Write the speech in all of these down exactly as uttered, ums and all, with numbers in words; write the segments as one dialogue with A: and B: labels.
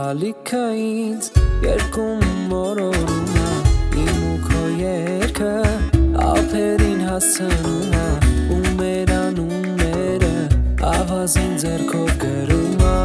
A: ալիքը ինձ երկում մորորում է իմ ու քո երգը ափերին հասցնում է ու մեր անունները ավազին ձեռքով գրում է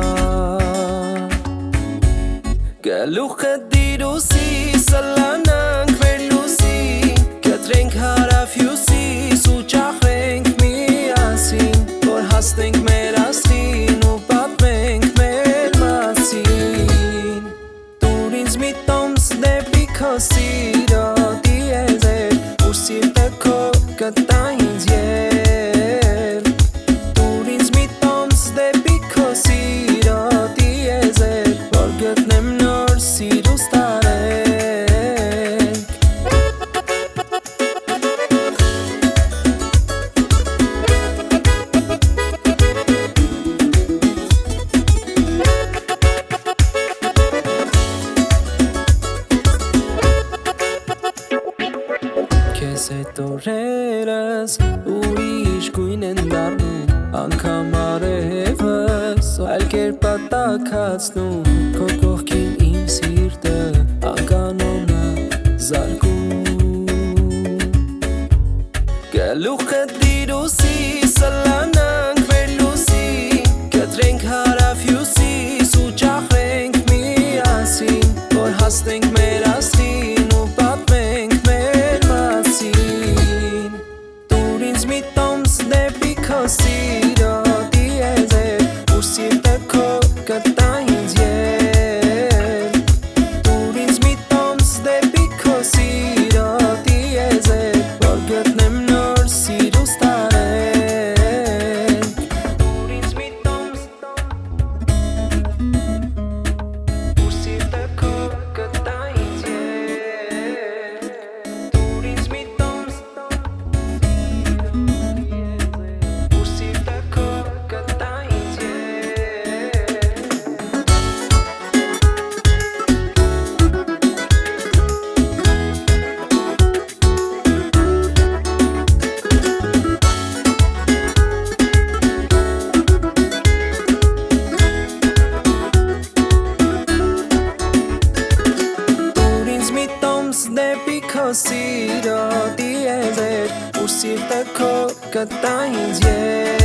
A: գլուխը դիրուսի սլանանք վերլուսի կտրենք հարավ հյուսիս ու ճախրենք միասին որ հասնենք մեր աստղին ու պատմենք մեր մասին դուր ինձ մի տոմս դեպի քո սիրո դիեզեր ու սիրտը քո կտա ինձ ել դուր ինձ մի տոմս դեպի քո սիրո դիեզեր որ գտնեմ նոր սիրուս տարել Քեզ հետ օրերս ուրիշ գույն են դառնում անգամ արևս այլ կերպ ա տաքացնում քո կողքին իմ սիրտը անկանոն ա զարկում գլուխը դիրուսի սլանանք վերլուսի կտրենք հարավ հյուսիս ու ճախրենք միասին որ հասնենք մեր աստղին ու պատմենք մեր մասին դուր ինձ մի տոմս դեպի քո սիրո դիեզեր ու սիրտը քո կտա ինձ ել դուր ինձ մի տոմս դեպի քո սիրո դիեզեր որ գտնեմ նոր սիրուս տարել դուր ինձ մի տոմս ու սիրտը քո կտա ինձ ել դուր ինձ մի տոմս ու սիրտը քո կտա ինձ ել Դուր ինձ մի տոմս դեպի քո սիրո դիեզեր ու սիրտը քո կտա ինձ ել